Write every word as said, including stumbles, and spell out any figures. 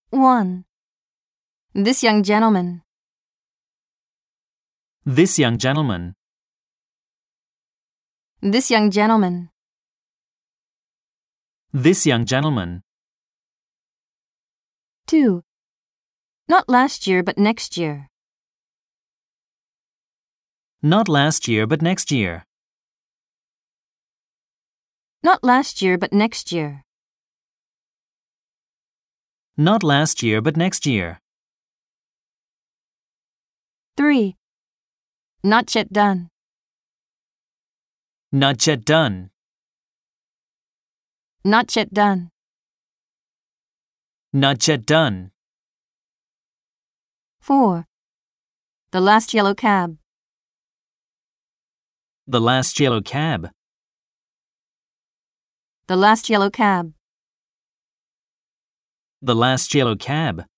one. This young gentleman. This young gentleman. This young gentleman. This young gentleman. two. Not last year, but next year. Not last year, but next year. Not last year, but next year. Not last year, but next year. three. Not yet done. Not yet done. Not yet done. Not yet done. four. The last yellow cab. The last yellow cab. The last yellow cab. The last yellow cab.